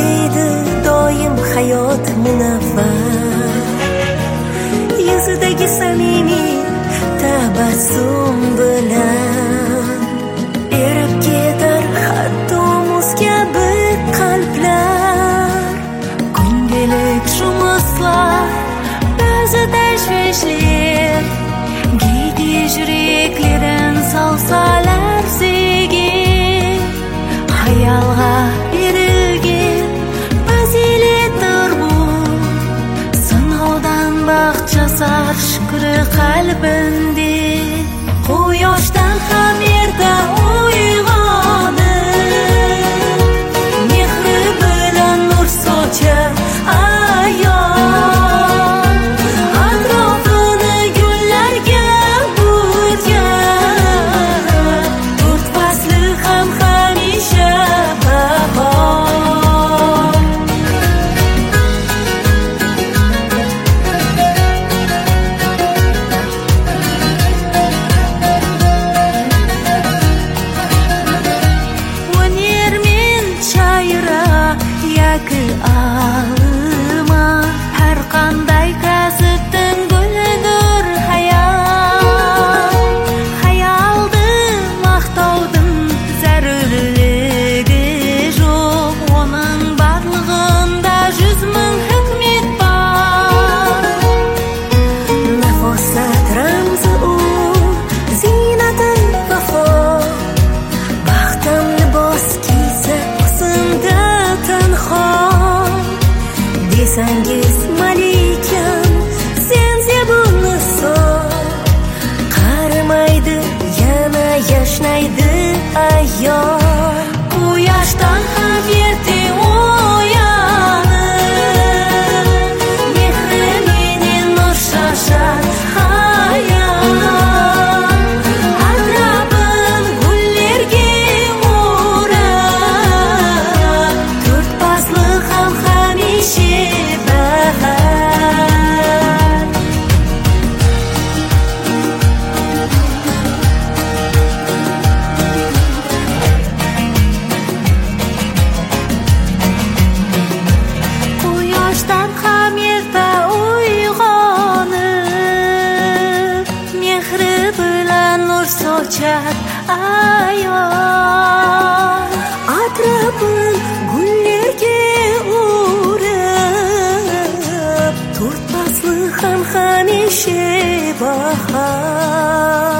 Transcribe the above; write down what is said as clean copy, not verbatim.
deydi doim hayot munavvar. Yuzidagi samimiy tabassum bilan erib ketar hatto muz kabi qalblar. Ko'ngillik shumuslar ba'zi tashvishli giydi yuraklarin savsalar sevgi. Hayalga berilgan faziletdir bu, sinovdan baxt jasar shukri qalbinde. Quyoshdan ham erta uyg'onib, mehri bilan nur sochar ayon, atrofini gullarga burgan. To'rt fasli ham hamisha bahor. O'nermen chayra yaki alma, har qanday kasbdan guldir hayal. Hayaldi maqtovdim zarurligi yo'q, uning barlig'ida 100 ming hikmat bor. Nafosat ramzi u, ziynati vafo, baxtim libos kiysa husnda tanho. Desangiz malikam, sen zebunniso, qarimaydi yana yashnaydi ayyor. Quyoshdan ham erta uyanib, mehri mening nur shoshar hayot. Atrofim gullarga o'rab, to'rt fasli ham hamisha bahor. Quyoshdan ham erta uyg'onib, mehri bilan nur sochar ayon. Atrofim gullarga o'rab, to'rt fasli ham hamisha bahor.